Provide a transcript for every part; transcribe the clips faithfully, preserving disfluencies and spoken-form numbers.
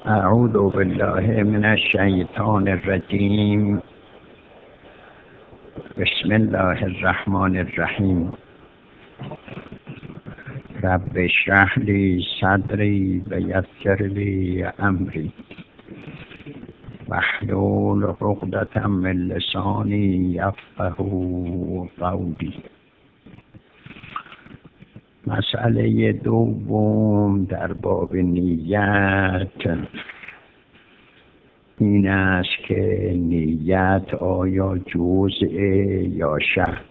اعوذ بالله من الشیطان الرجیم. بسم الله الرحمن الرحیم. رب اشرح لی صدری و یسر لی امری واحلل عقدة من لسانی یفقهوا قولی. مسئله دوم در باب نیت این است که نیت آیا جزء یا شرط.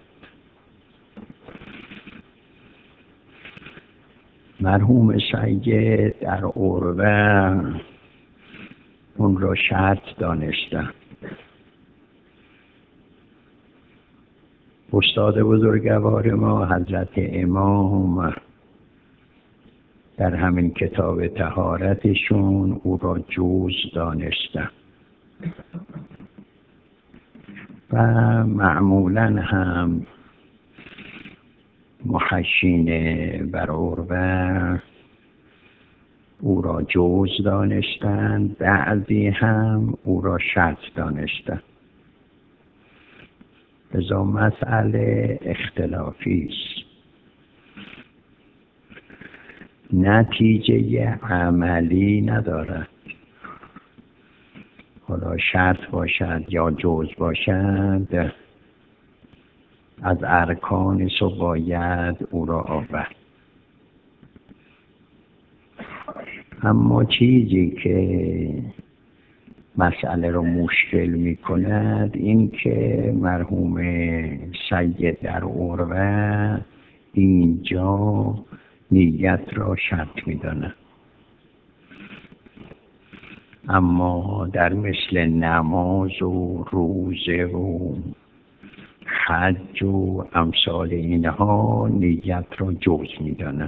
مرحوم سید در عروه اون را شرط دانستن. استاد بزرگوار ما حضرت امام در همین کتاب طهارتشون او را جوز دانستن و معمولا هم محشین بر عروه او را جوز دانستن، بعضی هم او را شرط دانستن. لذا مسئله اختلافی است، نتیجه عملی ندارد. حالا شرط باشد یا جوز باشد، از ارکانش باید او را آورد. اما چیزی که مسئله رو مشکل می کند این که مرحوم سید در عروه اینجا نیت را شرط می داند، اما در مثل نماز و روزه و حج و امثال اینها نیت را جوز می داند.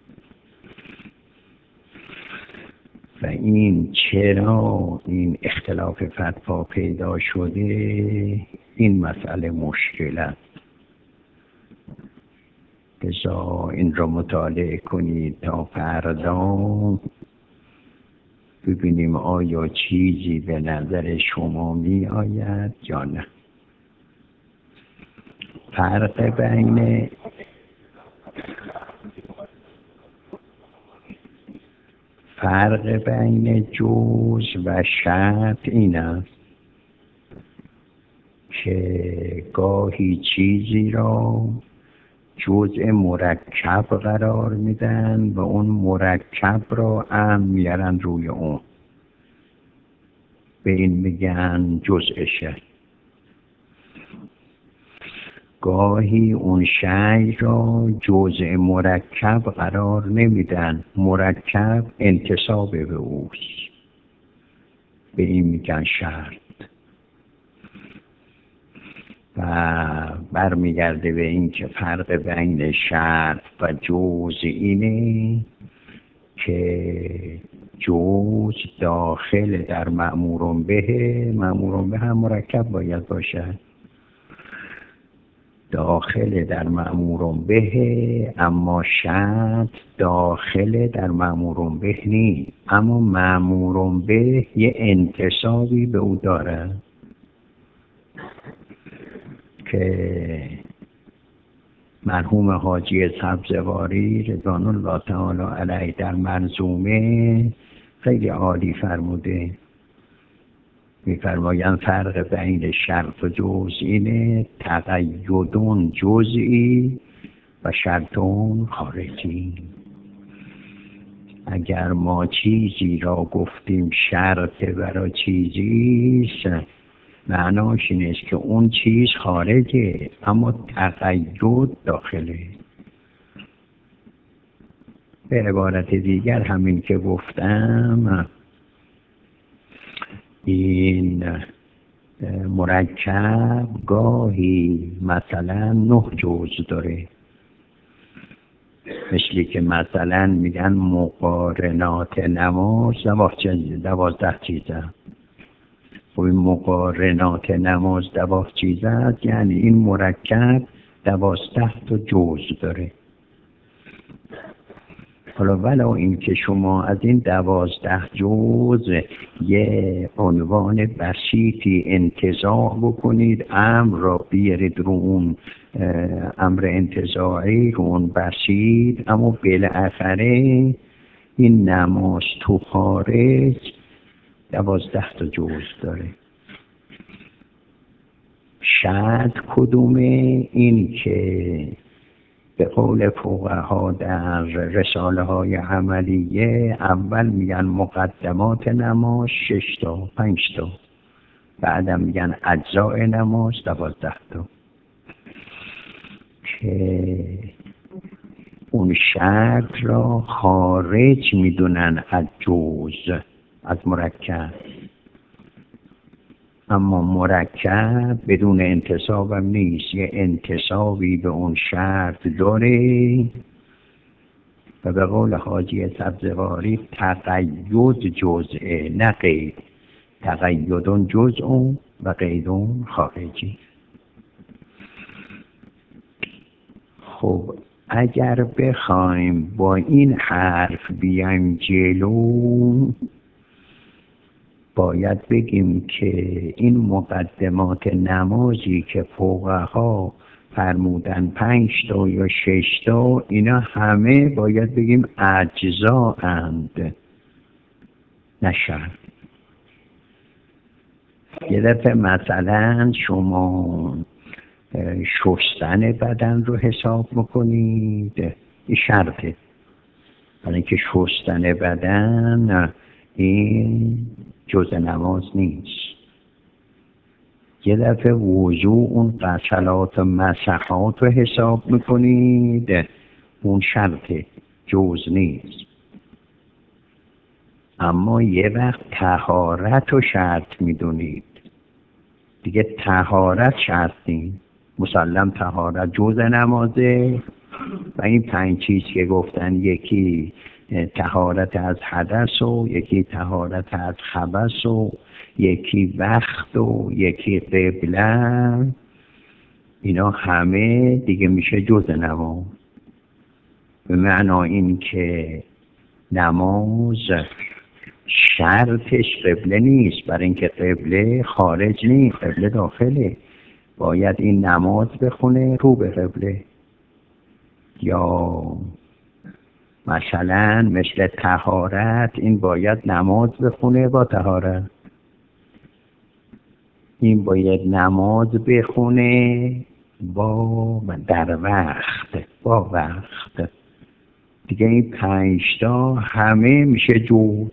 و این چرا این اختلاف فتوا پیدا شده، این مسئله مشکل است. لذا این را مطالعه کنید تا فردا ببینیم آیا چیزی به نظر شما می آید یا نه. فرق بین فرق بین جوز و شرط این است که گاهی چیزی را جزء مرکب قرار میدن و اون مرکب را هم میارن روی اون، به این میگن جزء شرط. گاهی اون شی را جزء مرکب قرار نمیدن، مرکب انتساب به اوست، به این میگن شرط. و برمیگرده به این که فرق بین شرط و جوز اینه که جوز داخل در مأمور به، مأمور به هم مرکب باید باشد، داخل در مأمور به، اما شرط داخل در مأمور به نیست، اما مأمور به یه انتسابی به او داره که مرحوم حاجی سبزواری رضوان الله تعالی علیه در منظومه خیلی عالی فرموده. می‌فرمایند فرق بین شرط و جزء اینه تقیدون جزئی و شرطون خارجی. اگر ما چیزی را گفتیم شرط برای چیزیست، معناش این است که اون چیز خارجه اما تقید داخله. به عبارت دیگر همین که گفتم، این مرکب گاهی مثلا نه جزء داره، مثلی که مثلا میگن مقارنات نماز دوازده چیزه. و این مقارنات نماز دوازده چیزه، یعنی این مرکب دوازده تا جزء داره. حالا ولو این که شما از این دوازده جز یه عنوان بسیطی انتزاع بکنید، امر را بیارید رو اون امر انتزاعی رو اون بسیط، اما بالاخره این نماز تو خارج دوازده تا جز داره. شرط کدومه؟ این که به قول فقها در رساله های عملیه اول میگن مقدمات نماز شش تا پنج تا، بعدم میگن اجزاء نماز دوازده تا، که اون شرط را خارج میدونن از جز، از مرکب. اما مرکب بدون انتصاب هم نیست، یه انتصابی به اون شرط داره و به قول حاجی سبزواری تقید جزء نه قید، تقیدون جزء و قیدون خارجی. خب اگر بخوایم با این حرف بیایم جلو، باید بگیم که این مقدمات نمازی که فقها فرمودن پنج تا یا شش تا، اینا همه باید بگیم اجزا اند نه شرط. یه دفعه مثلا شما شستن بدن رو حساب میکنید، این شرطه، برای اینکه شستن بدن این جزء نماز نیست. یه دفعه وضو اون غسلات و مسحات رو حساب میکنید، اون شرطه، جزء نیست. اما یه وقت طهارت رو شرط میدونید، دیگه طهارت شرط نیست. مسلم طهارت جزء نمازه و این پنج چیز که گفتن، یکی طهارت از حدث و یکی طهارت از خبث و یکی وقت و یکی قبله، اینا همه دیگه میشه جزء نماز. به معنی این که نماز شرطش قبله نیست، برای اینکه قبله خارج نیست، قبله داخله. باید این نماز بخونه رو به قبله، یا مثلا مثل طهارت این باید نماز بخونه با طهارت، این باید نماز بخونه با در وقت با وقت. دیگه این پنج تا همه میشه جز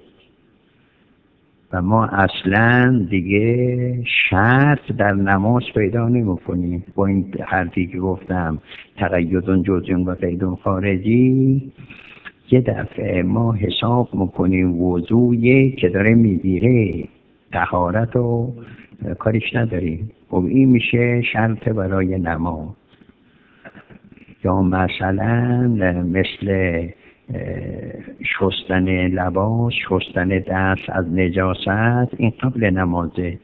و ما اصلا دیگه شرط در نماز پیدا نمی‌کنیم. با این حرفی که گفتم تقیدون جزئی و قیدون خارجی، یه دفعه ما حساب میکنیم وضوعی که داره میگیره، طهارت رو کارش نداریم، خب این میشه شرط برای نماز. یا مثلا مثل شستن لباس، شستن دست از نجاست، این قبل نمازه،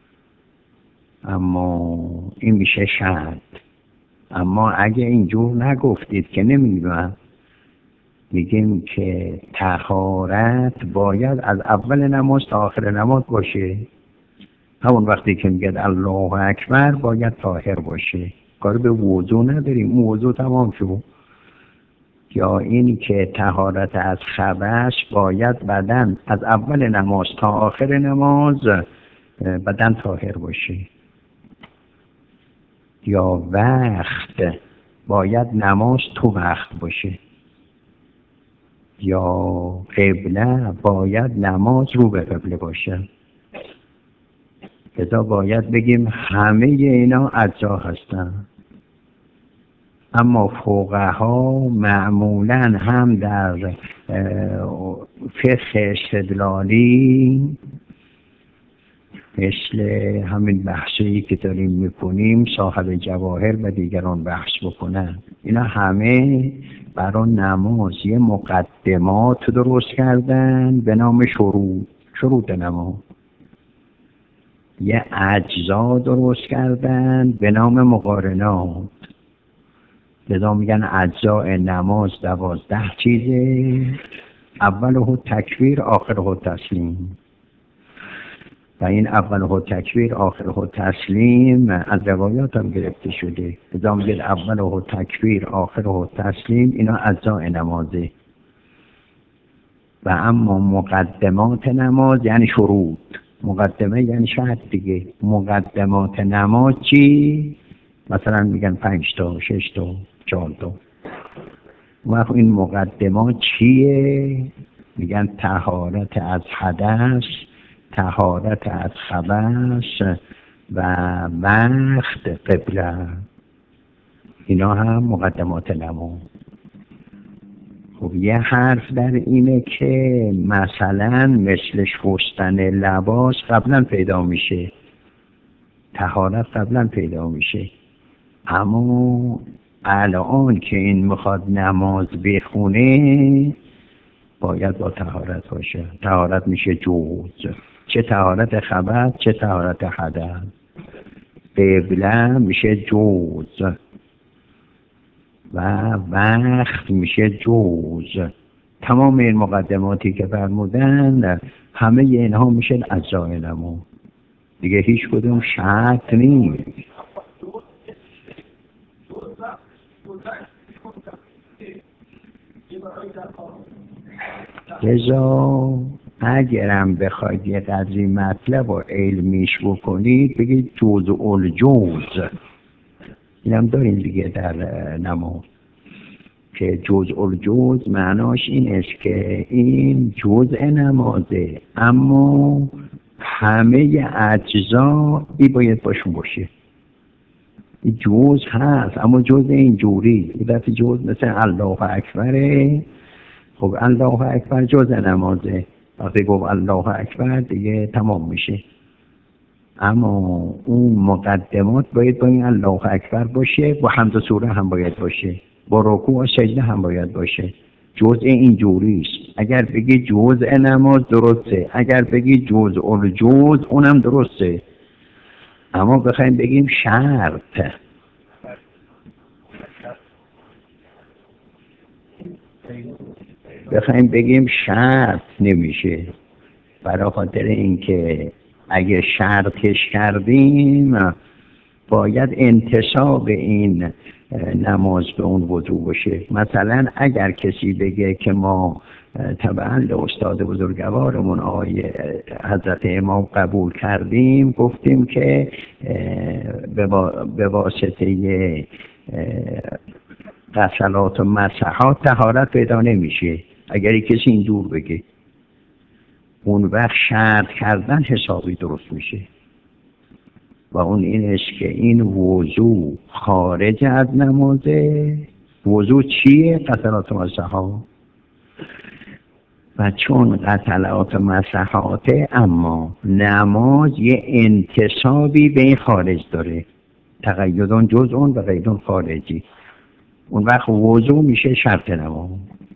اما این میشه شرط. اما اگه اینجور نگفتید که نمیدونم، میگیم که طهارت باید از اول نماز تا آخر نماز باشه. همون وقتی که میگه الله اکبر باید طاهر باشه، کار به وضو نداریم، وضو تمام شد. یا اینی که طهارت از خبث باید بدن از اول نماز تا آخر نماز بدن طاهر باشه. یا وقت باید نماز تو وقت باشه. یا قبله باید نماز رو به قبله باشه. لذا باید بگیم همه اینا اجزا هستن. اما فقها معمولا هم در فقه استدلالی مثل همین بحثی که داریم میکنیم، صاحب جواهر و دیگران بحث بکنن، اینا همه برای نماز یه مقدمات درست کردن به نام شروط، شروط نماز. یه اجزا درست کردن به نام مقارنات. لذا میگن اجزاء نماز دوازده چیزه، اولهو تکبیر آخرهو تسلیم. و این اولهو تکبیر آخرهو تسلیم از روایات هم گرفته شده. لذا میگن اولهو تکبیر آخرهو تسلیم، اینا اجزاء نمازه. و اما مقدمات نماز یعنی شروط. مقدمه یعنی شرط دیگه. مقدمات نماز چی؟ مثلا میگن پنج تا، شش تا، چهار تا. وقت این مقدمات چیه؟ میگن طهارت از حدث، طهارت از خبث و وقت قبله. اینا هم مقدمات نماز. خب یه حرف در اینه که مثلا مثل شستن لباس قبلا پیدا میشه، طهارت قبلا پیدا میشه، اما الان که این میخواد نماز بخونه باید با طهارت باشه. طهارت میشه جوز، چه طهارت خبث چه طهارت حدث. قبله میشه جوز و وقت میشه جوز. تمام این مقدماتی که فرمودن همه اینها میشه اجزای نماز دیگه، هیچ کدوم شرط نیست. لذا اگرم بخواید یه قدری مطلب و علمیش بکنید بگید جوز و الجوز. اینم داریم دیگه در نماز که جوز الجوز معناش این است که این جزء نمازه اما همه اجزا ای باید باشون باشه. این جوز هست اما جوز اینجوری این دفعه جوز مثل الله اکبره. خب الله اکبر جزء نمازه، وقتی گفت الله اکبر دیگه تمام میشه. اما اون مقدمات باید با این الله اکبر باشه، با حمد و سوره هم باید باشه، با رکوع و سجده هم باید باشه. جزء اینجوری است. اگر بگی جزء نماز درسته، اگر بگی جزء الجزء اونم درسته. اما بخوایم بگیم شرط، بخوایم بگیم شرط نمیشه، برای خاطر اینکه اگه شرطش کردیم باید انتساب این نماز به اون وضو باشه. مثلا اگر کسی بگه که ما طبعا استاد بزرگوارمون آقای حضرت امام قبول کردیم، گفتیم که به واسطه غسلات و مسحات طهارت پیدا نمیشه. اگر کسی اینجور بگه اون وقت شرط کردن حسابی درست میشه و اون این است که این وضو خارج از نمازه. وضو چیه؟ غسلات و مسحات. و چون غسلات و مسحاته اما نماز یه انتسابی به این خارج داره، تقیدون جزءون و قیدون خارجی. اون وقت وضو میشه شرط نماز.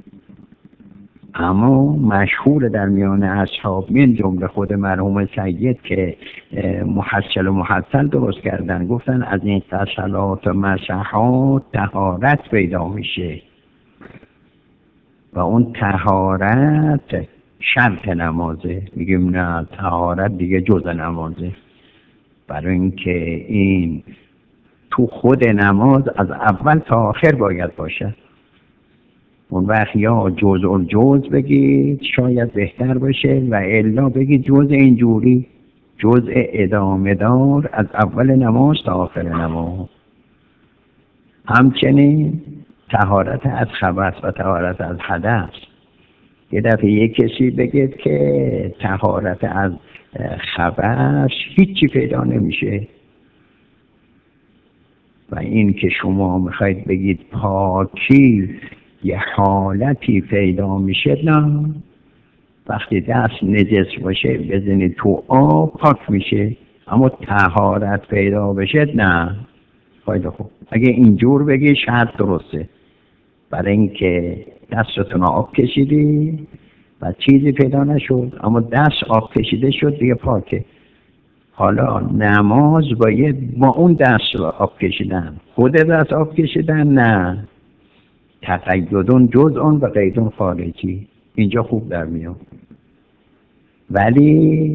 اما مشهور در میان اصحاب من جمله خود مرحوم سید که محصل و محصل درست کردن، گفتن از این غسلات و مسحات طهارت پیدا میشه و اون طهارت شرط نمازه. میگیم نه، طهارت دیگه جزء نمازه، برای اینکه این تو خود نماز از اول تا آخر باید باشه. اون وقت یا جزء الجزء بگید شاید بهتر باشه و الا بگید جزء اینجوری، جزء ادامه دار از اول نماز تا آخر نماز. همچنین طهارت از خبث و طهارت از حدث. یه دفعه یک کسی بگید که طهارت از خبث هیچی پیدا نمیشه و این که شما میخواید بگید پاکی یه حالتی پیدا میشه، نه. وقتی دست نجس باشه بزنید تو آب پاک میشه، اما طهارت پیدا بشه نه. خیلی خوب، اگه اینجور بگی شرط درسته، برای اینکه دستتون آب کشیدی و چیزی پیدا نشد اما دست آب کشیده شد دیگه پاکه. حالا نماز باید با اون دست آب کشیدن، خود دست آب کشیدن نه، تقیدون جزء و قیدون خارجی، اینجا خوب در میاد. ولی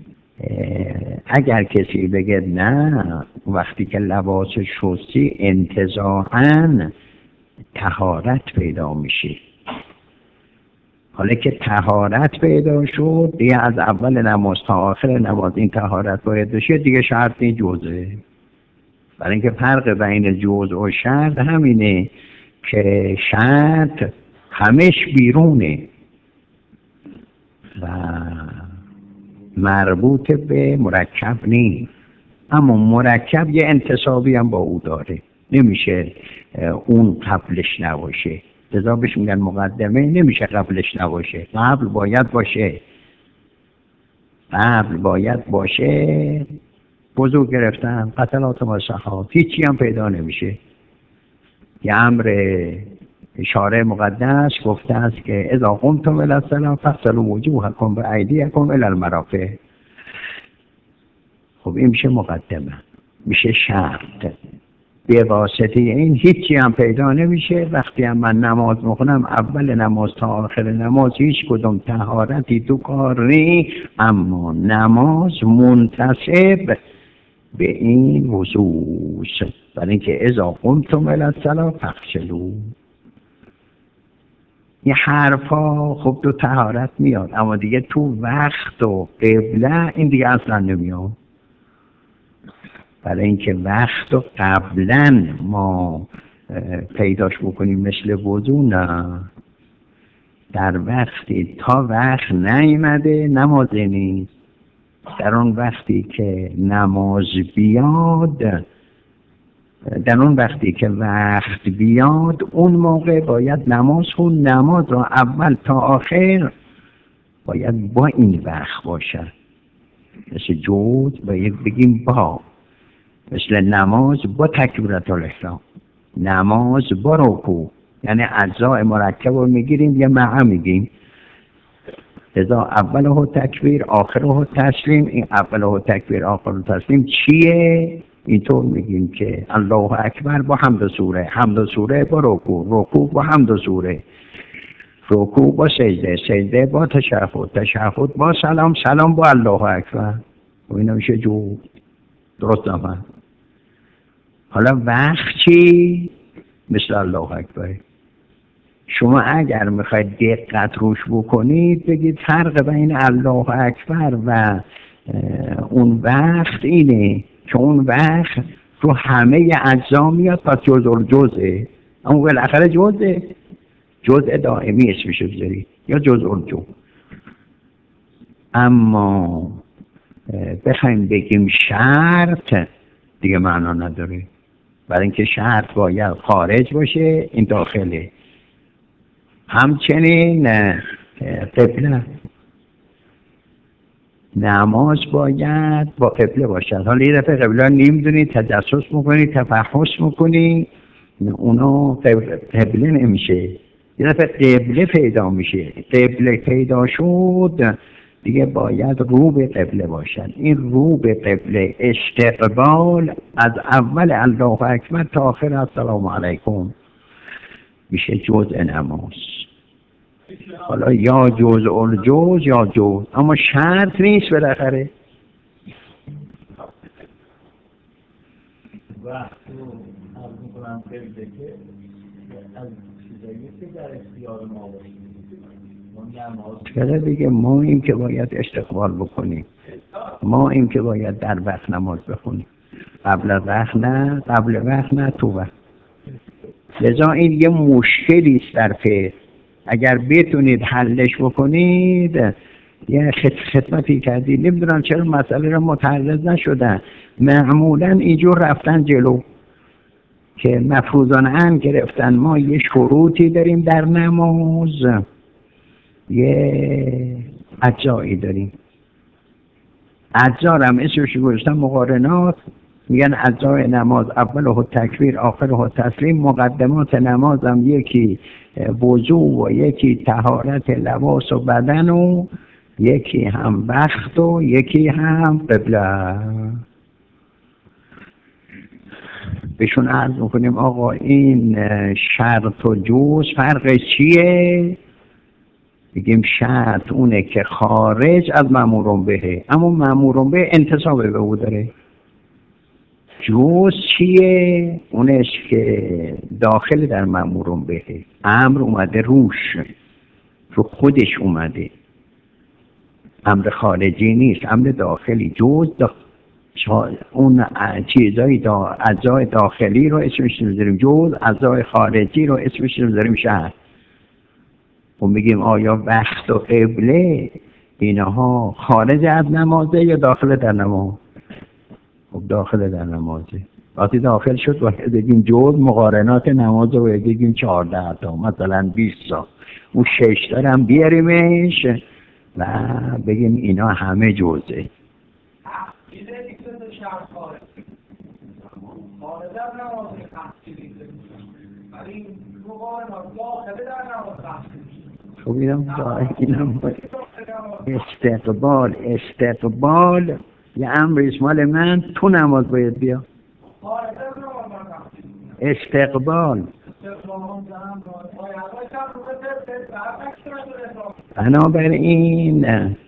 اگر کسی بگه نه وقتی که لباس شستی انتزاعاً طهارت پیدا میشه، حالا که طهارت پیدا شد دیگه از اول نماز تا آخر نماز این طهارت باید بشه، دیگه شرط این جزءه. برای اینکه فرق بین جزء و شرط همینه که شرط همش بیرونه و مربوط به مرکب نیست، اما مرکب یه انتصابی هم با او داره، نمیشه اون قبلش نباشه، لذا بهش میگن مقدمه، نمیشه قبلش نباشه، قبل باید باشه، قبل باید باشه. وضو گرفتن، قتلات مسحات، هیچی هم پیدا نمیشه. یه امر اشاره مقدس گفته است که اذا قمتم الی الصلاة فاغسلوا وجوهکم و ایدیکم الی المرافق. خب این میشه مقدمه، میشه شرط. به واسطه این هیچی هم پیدا نمیشه. وقتی هم من نماز میخونم اول نماز تا آخر نماز هیچ کدوم طهارتی تو کار نی، اما نماز منتسب به این وضوء، برای اینکه اذا قمتم الی الصلاة فاغسلوا. این حرفا خب تو طهارت میاد، اما دیگه تو وقت و قبله این دیگه اصلا نمیاد. برای اینکه وقت و قبلا ما پیداش بکنیم مثل وضو نه، در وقتی تا وقت نیامده نماز نیست. در اون وقتی که نماز بیاد، در اون وقتی که وقت بیاد اون موقع باید نماز خون. نماز را اول تا آخر باید با این وقت باشد. مثل جود باید بگیم با، مثل نماز با تکبیرات الاحرام، نماز با رکوع، یعنی اجزاء مرکب رو میگیریم یه معه میگیم. لذا اوله تکبیر آخره تسلیم. این اوله تکبیر آخره تسلیم چیه؟ اینطور میگیم که الله اکبر با حمد سوره، حمد سوره با رکوع، رکوع با حمد سوره، رکوع با سجده، سجده با تشهد، تشهد با سلام، سلام با الله اکبر. و اینا میشه جو درست نفهم. حالا وقت چی؟ مثل الله اکبر. شما اگر میخواید دقت روش بکنید بگید فرق بین الله اکبر و اون وقت اینه که اون وقت رو همه اجزا میاد، پس جزء الجزء، اما بالاخره جزء جزء دائمی اسمشو بذارید یا جزء الجزء. اما بخوایم بگیم شرط دیگه معنا نداره، برای اینکه شرط باید خارج باشه، این داخله. همچنین قبله، نماز باید با قبله باشد. حالا یه دفعه قبله نمیدونی، تجسس میکنی، تفحص میکنی، اونا قبله نمیشه. یه دفعه قبله پیدا میشه، قبله پیدا شد دیگه باید رو به قبله باشد. این رو به قبله استقبال از اول الله اکبر تا آخر السلام علیکم میشه جزء نماز. حالا یا جزء الجزء یا جزء، اما شرط نیست بالاخره. وقت رو عرض میکنم قبله که از چیزایی که در اختیار ما باشیم، چرا دیگه ما این که باید استقبال بکنیم، ما این که باید در وقت نماز بخونیم، قبل از وقت نه، قبل وقت نه، تو وقت. لذا این یه مشکلی است در فقه، اگر بتونید حلش بکنید. یه خدمتی کردید، نمیدونم چرا مسئله را متعرض نشدن، معمولا اینجور رفتن جلو که مفروضان هم گرفتن. ما یه شروطی داریم در نماز، یه اجزایی داریم، اجزا هم اسمش گذاشتن مقارنات، میگن اجزای نماز اوله تکبیر آخره تسلیم. مقدمات نماز هم یکی وضو و یکی طهارت لباس و بدن و یکی هم وقت و یکی هم قبله. بهشون عرض میکنیم آقا این شرط و جوز فرقش چیه؟ بگیم شرط اونه که خارج از مأمورون بهه، اما مأمورون به انتصاب به او داره. جوز چیه؟ اونش که داخل در مأمورون بهه، امر اومده روش، رو خودش اومده، امر خارجی نیست، امر داخلی. جوز دا اون چیزای دا اجزای داخلی رو اسمش میذاریم جوز، اجزای خارجی رو اسمش میذاریم شرط. و میگیم آیا وقت و قبله اینها خارج از نمازه یا داخل در نماز؟ خب داخل در نمازه. وقتی داخل شد باید بگیم جوز مقارنات نماز رو بگیم چهارده تا، مثلا بیست تا، اون شش تا هم بیاریمش و بگیم اینا همه جوزه. خب اینم اینم استقبال استقبال یه امر مال من تو نماز باید بیا. استقبال بنابراین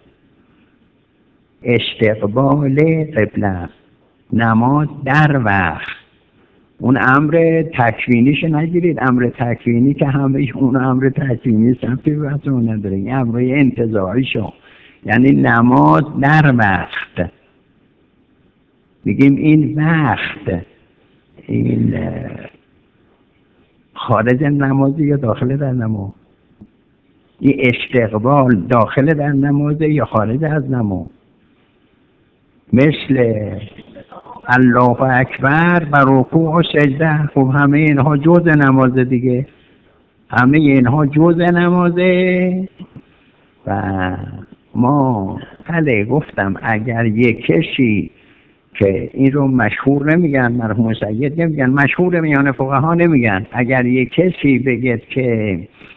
استقبال قبله نماز در وقت، اون امر تکوینیش نگیرید، امر تکوینی که همه اون امر تکوینی سمتی بحث اون نداره، این امر انتظاری شو، یعنی نماز در وقت. میگیم این وقت این خارج نمازی یا داخل در نماز؟ این استقبال داخل در نمازه یا خارج از نماز؟ مثل الله اکبر و رکوع و سجده، خب همه اینها جزء نماز دیگه، همه اینها جزء نمازه. و ما بله گفتم اگر یک کسی که این رو مشهور نمیگن، مرحوم سید نمیگن، مشهور میان فقها نمیگن، اگر یک کسی بگه که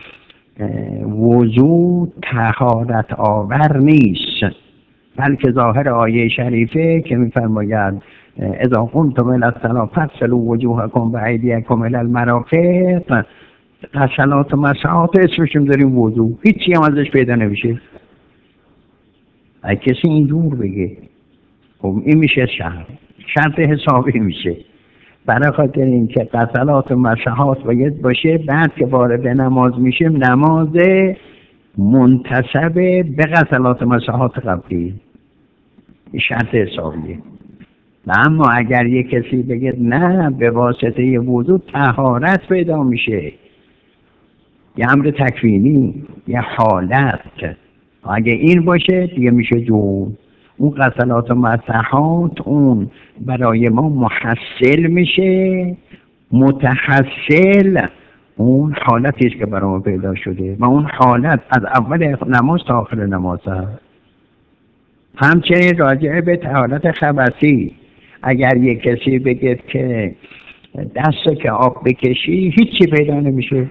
وضو طهارت آور نیست، بلکه ظاهر آیه شریفه که میفرماید اذا قمتم الی الصلاة فاغسلوا وجوهکم و ایدیکم الی المرافق، غسلات و مسحات اسمش میذاریم وضو، هیچی هم ازش پیدا نمیشه. اگه کسی اینجور بگه خب این میشه شرط، شرط حسابی میشه، برای خاطر اینکه غسلات و مسحات باید باشه. بعد که وارد نماز میشه نماز منتسب به غسلات و مسحات قبلی، این شرط حسابیه. و اما اگر یک کسی بگه نه به واسطه وضو طهارت پیدا میشه، یه امر تکوینی، یه حالت، اگه این باشه دیگه میشه جوز. اون غسلات و مسحات اون برای ما محصل میشه، متحصل اون حالتیش که برای ما پیدا شده و اون حالت از اول نماز تا آخر نماز هست. همچنین راجعه به طهارت خبثی، اگر یک کسی بگه که دست که آب بکشی هیچی پیدا نمیشه،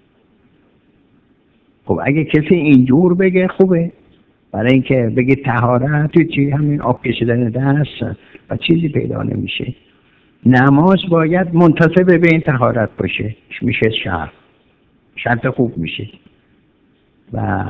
خب اگه کسی اینجور بگه خوبه، برای اینکه بگه طهارت چی همین آب کشیدن دست و چیزی پیدا نمیشه. نماز باید منتسب به این طهارت باشه، میشه شرط، شرط خوب میشه. و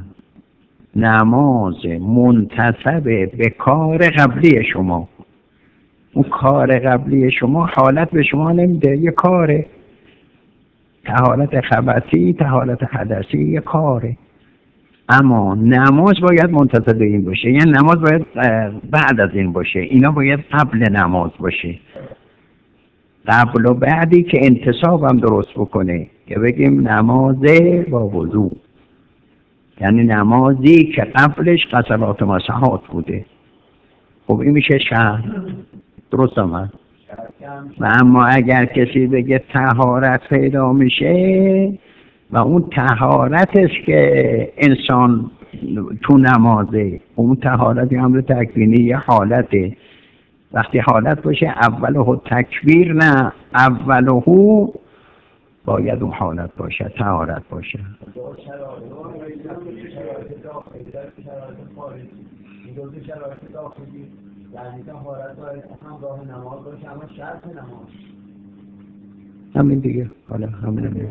نماز منتسب به کار قبلی شما، اون کار قبلی شما حالت به شما نمیده، یه کاره، طهارت خبثی، طهارت حدثی یه کاره، اما نماز باید منتسب به این باشه، یعنی نماز باید بعد از این باشه، اینا باید قبل نماز باشه، قبل و بعدی که انتصاب هم درست بکنه، که بگیم نماز با وضو، یعنی نمازی که قبلش غسلات و مسحات بوده. خب این میشه شرط، درست هم. و اما اگر کسی بگه طهارت پیدا میشه و اون طهارت است که انسان تو نمازه، اون طهارت امر تکوینی یه حالته، وقتی حالت باشه اوله تکبیر، نه اوله باید اون حالت باشه، طهارت باشه. دو شرایط شرایط داخلی در شرایط خارجی. این دو شرایط داخلی یعنی طهارت باید همراه نماز باشه، اما شرط نماز همین دیگه. حالا همین دیگه.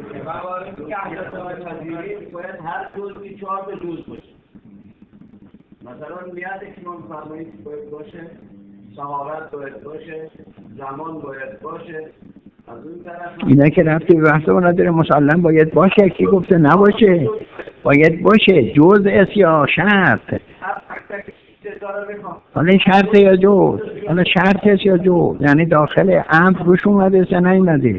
باید هر جزئی چهار به جز باشه. مثلا میاد که من فرمایید باید باشه، صحابت باید باشه، زمان باید باشه. از اون طرف اینا که رفتی به بحث اون نداره، مسلم باید باشه. کی گفته نباشه؟ باید باشه. جزء یا شرط؟ حالا این شرط یا جزء؟ حالا شرط است یا جزء؟ یعنی داخل امر روش اومده یا نیومده؟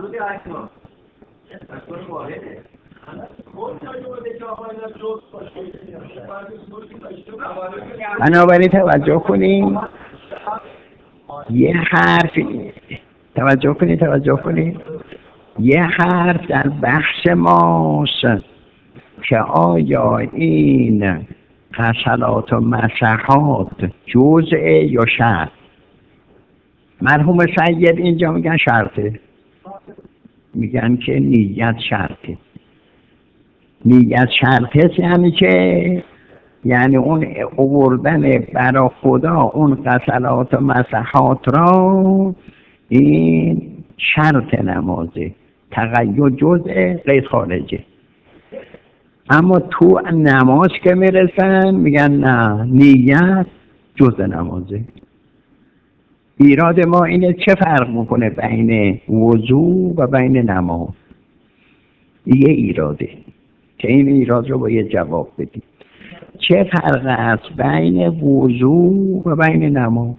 بنابراین توجه کنیم یه حرف توجه کنید توجه کنید یه حرف در بحث ماست که آیا این غسلات و مسحات جزء یا شرط. مرحوم سید اینجا میگن شرطه، میگن که نیت شرطه. نیت شرطه یعنی که یعنی اون آوردن برای خدا اون غسلات و مسحات را این شرط نمازه، تقید جزء غیر خارجه. اما تو نماز که میرسن میگن نه، نیت جزء نمازه. ایراد ما اینه چه فرق میکنه بین وضو و بین نماز؟ یه ایراده که این ایراد رو باید جواب بدید. چه فرق است بین وضو و بین نماز؟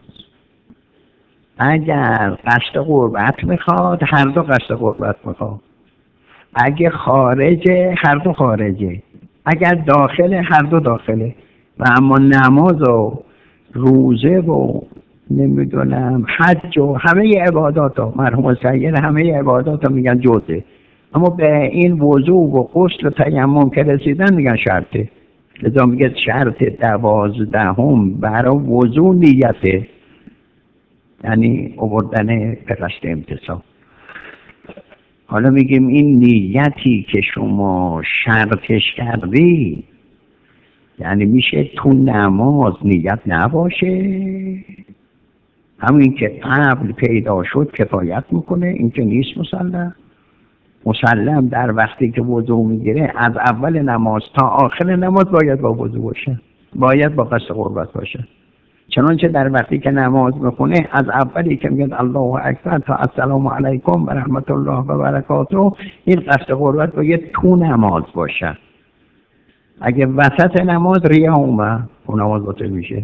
اگر قصد قربت میخواد هر دو قصد قربت میخواد، اگه خارجه هر دو خارجه، اگر داخله هر دو داخله. و اما نماز و روزه و نمیدونم حج و همه عبادات ها، مرحوم سید همه عبادات ها میگن جزه. اما به این وضو و غسل و تیمم که رسیدن میگن شرطه. لذا میگه شرط دوازدهم برای وضو نیته، یعنی آوردن به قصد امتصال. حالا میگیم این نیتی که شما شرطش کردی یعنی میشه تو نماز نیت نباشه؟ همین که قبل پیدا شد کفایت میکنه؟ این که نیست مسلم. مسلم در وقتی که وضو میگیره از اول نماز تا آخر نماز باید با وضو باشه، باید با قصد قربت باشه. چنانچه در وقتی که نماز میخونه از اولی که میگه الله اکبر تا السلام علیکم و رحمت الله و برکاته این قصد قربت باید تو نماز باشه. اگه وسط نماز ریا اومد اون نماز باطل میشه.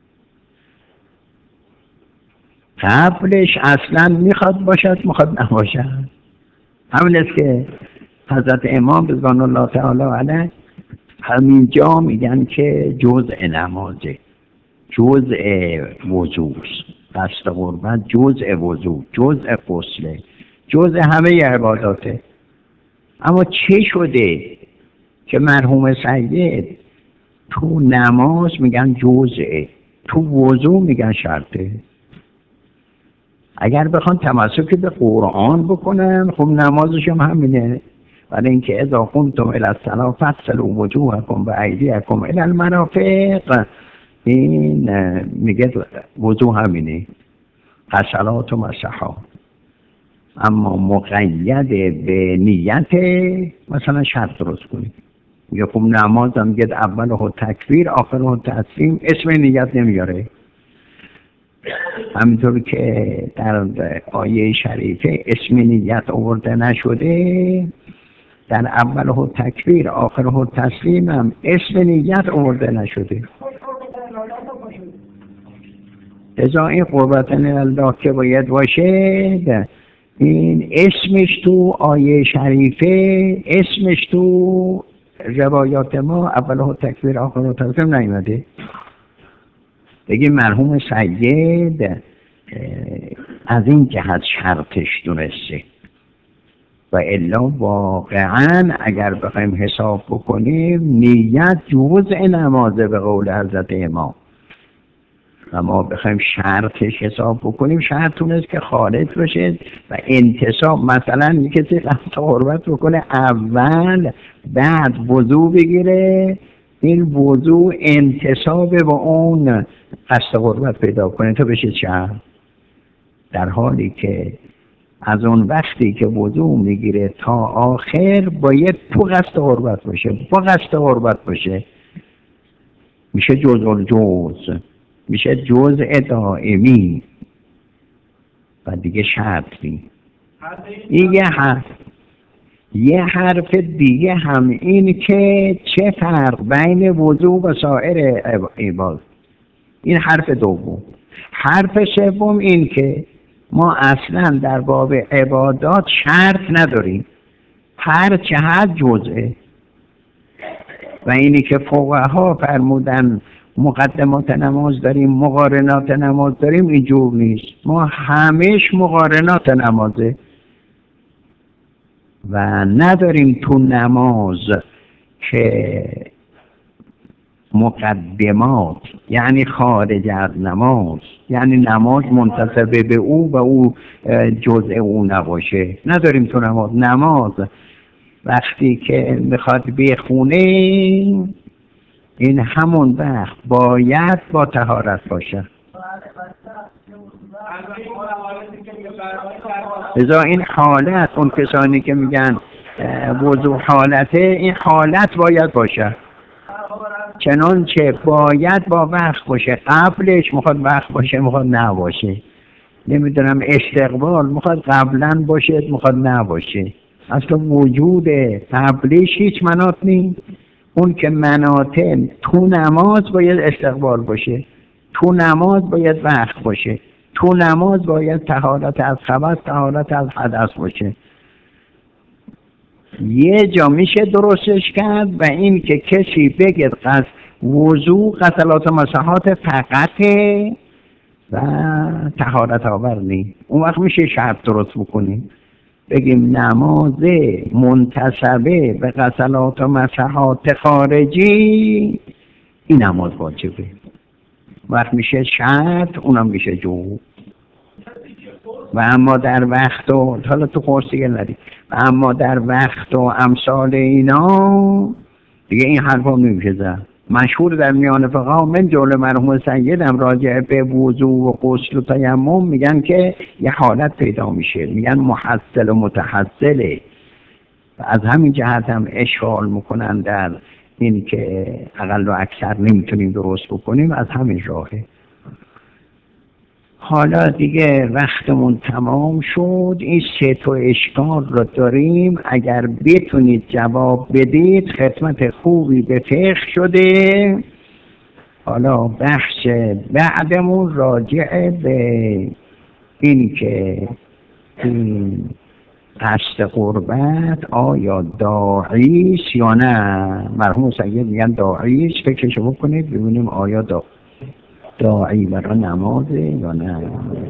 قبلش اصلا میخواد باشد میخواد نباشد. همین است که حضرت امام رضوان الله تعالی علیه همینجا میگن که جزء نمازه، جزء وضوست، قصد قربت جزء وضو، جزء غسله، جزء همه عباداته. اما چه شده که مرحوم سید تو نماز میگن جزءه، تو وضو میگن شرطه؟ اگر بخوان تمسک به قرآن بکنن خب نمازش هم همینه. ولی اینکه اذا قمتم الی الصلاة فاغسلوا وجوهکم و ایدیکم الی المرافق، این میگه وضو همینه، غسلات و مسحات. اما مقید به نیت مثلا شرط درست کنید. میگه خب نماز هم میگه اولها تکبیر آخرها تسلیم، اسم نیت نمیاره. همینطور که در آیه شریفه اسم نیت آورده نشده، در اولها تکبیر آخرها تسلیم هم اسم نیت آورده نشده. ازا این قربتن الله که باید باشه، این اسمش تو آیه شریفه، اسمش تو روایات ما اولها تکبیر آخرها تسلیم نیومده. بگیم مرحوم سید از این جهت شرطش دونسته و الا واقعا اگر بخوایم حساب بکنیم نیت جزء نمازه به قول حضرت امام. و ما بخوایم شرطش حساب بکنیم شرط اون است که خارج باشه و انتصاب. مثلا یه کسی قصد قربت بکنه اول بعد وضو بگیره، این وضو انتصاب با اون قصد قربت پیدا کنه تا بشه شرط، در حالی که از اون وقتی که وضو میگیره تا آخر باید تو قصد قربت باشه، با قصد قربت باشه، میشه جزء الجزء، میشه جزء دائمی و دیگه شرطی. این یه حرف. یه حرف دیگه هم این که چه فرق بین وضو و سایر عبادات. این حرف دوم. حرف سوم این که ما اصلا در باب عبادات شرط نداریم، هر چه هر جزئه. و اینی که فقها فرمودن مقدمات نماز داریم مقارنات نماز داریم، اینجور نیست. ما همش مقارنات نمازه و نداریم تو نماز که مقدمات، یعنی خارج از نماز، یعنی نماز منتسب به او و او جزء او نباشه، نداریم تو نماز. نماز وقتی که میخواد بخونه این همون وقت باید با طهارت باشه. ازا این حالت، اون کسانی که میگن وضو حالته، این حالت باید باشه، چنانچه باید با وقت باشه. قبلش میخواد وقت باشه، میخواد نباشه. نمیدونم استقبال میخواد قبلا باشه، میخواد نباشه. اصلا وجود قبلش هیچ مناط نیست. اون که مناطق تو نماز باید استقبال باشه، تو نماز باید وقت باشه، تو نماز باید طهارت از خبث، طهارت از حدث باشه. یه جا میشه درستش کرد و این که کسی بگه قصد وضو غسلات و مسحات فقطه و طهارت آور نیست، اون وقت میشه شرط درست بکنیم، بگیم نماز منتسبه به غسلات و مسحات خارجی این نماز واجبه، وقت میشه شرط، اونم میشه جو. و اما در وقت و حالا تو خورسیگه ندید، و اما در وقت و امثال اینا دیگه این حرفا نمیشه زد. مشهور در میان فقها من جمله مرحوم سیدم راجع به وضو و غسل و تیمم میگن که یه حالت پیدا میشه، میگن محصل و متحصله. و از همین جهت هم اشغال میکنن در این که اقل و اکثر نمیتونیم درست بکنیم، از همین راهه. حالا دیگه وقتمون تمام شد. این سه تا اشکال رو داریم، اگر بتونید جواب بدید خدمت خوبی به فقه شده. حالا بحث بعدمون راجع به این که این قصد قربت آیا داعیست یا نه. مرحوم سید میگن داعیست، فکرشو بکنید ببینیم آیا دا داعی برای نمازه یا نه.